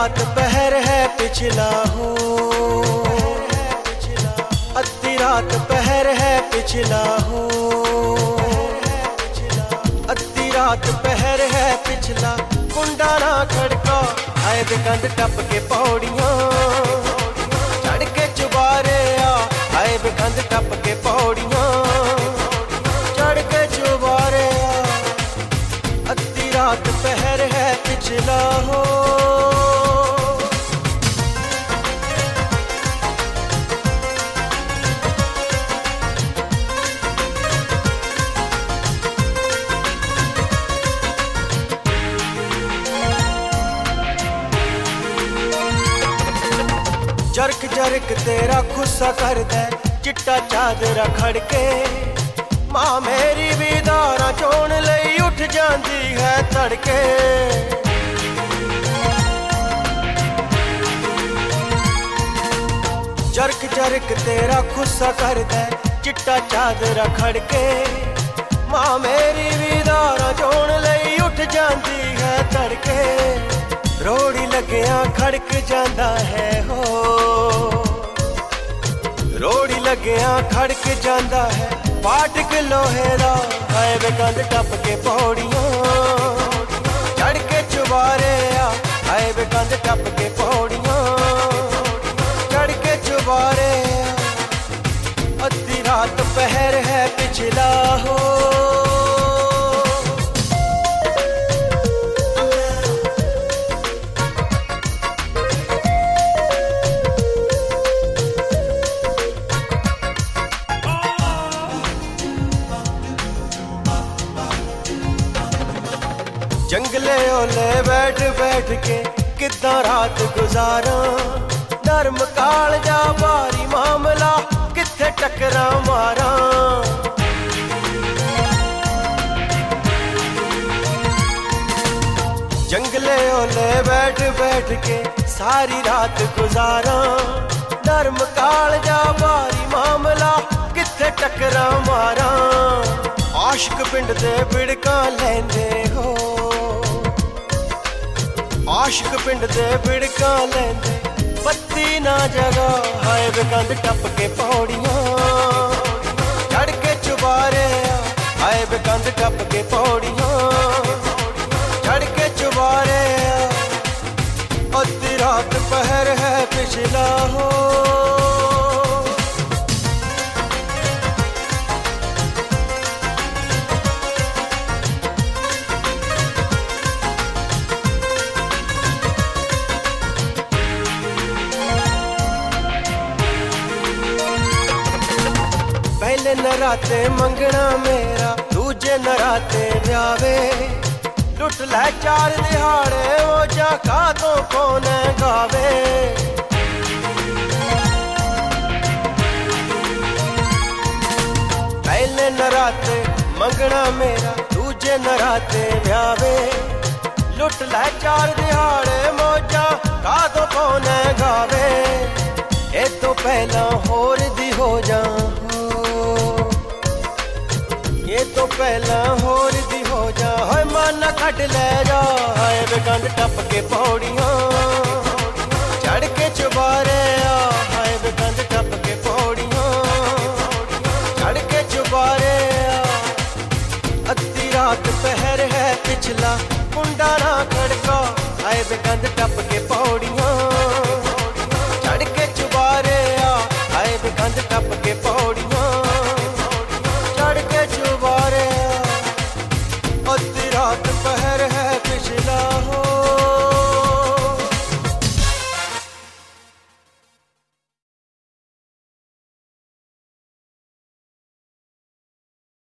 रात पहर है पिछला हो, अद्धी रात पहर है पिछला हो, अद्धी रात पहर है पिछला। कुंडा ना खड़का आए बेकंद टप के पौड़ियां, चढ़ के चुबारे आए बेकंद टप के पौड़ियां, चढ़ के चुबारे अद्धी रात पहर है पिछला हो। जरक जरक तेरा खुस्सा कर दे चिट्टा चादरा खड़के, मां मेरी भी दारा चोण लई उठ जांदी है तड़के। जरक जरक तेरा खुस्सा कर दे चिट्टा चादरा खड़के, मां मेरी भी दारा चोण लई उठ जांदी है तड़के। रोड़ी लगिया खड़क जांदा है हो, रोड़ी लगिया खड़क जांदा है फाटक लोहे दा, आए बेकंद टप के पौड़ियां, चढ़ के चुबारे आए बेकंद टप के पौड़ियां, चढ़ के चुबारे अद्धी रात पहर है पिछला हो। जंगले ओले बैठ बैठ के किद्दां रात गुजारा, नरम काल जा भारी मामला किथे टकरा मारा। जंगले ओले बैठ बैठ के सारी रात गुजारा, नरम काल जा भारी मामला किथे टकरा मारा। आशिक पिंड दे बिड़का लैंदे हो, आशिक पिंड दे बिड़का लैंदे पत्ती ना जगा, हाय बेकंद टप के पौड़ियां, चढ़ के चुबारे हाय बेकंद टप के पौड़ियां, चढ़ के चुबारे अद्धी रात पहर है पिछला हो। पहले नराते मंगना मेरा, दूजे नराते ब्यावे, लुट लै चार दिहाड़े ओ जा का तो कौन गावे। पहले नराते मंगना मेरा, दूजे नराते ब्यावे, लुट लै चार दिहाड़े मौजा का तो कौन गावे। ए तो पहला होर दी हो जा, ये तो पहला होर दी हो जा, हाय माना कट ले जा, हाय बेकंद टप के पौड़ियां, चढ़ के चुबारे हाय बेकंद टप के पौड़ियां, चढ़ के चुबारे अद्धी रात पहर है पिछला। कुंडा ना खड़का हाय बेकंद टप के पौड़ियां, चढ़ के चुबारे हाय बेकंद टप के पौड़ियां।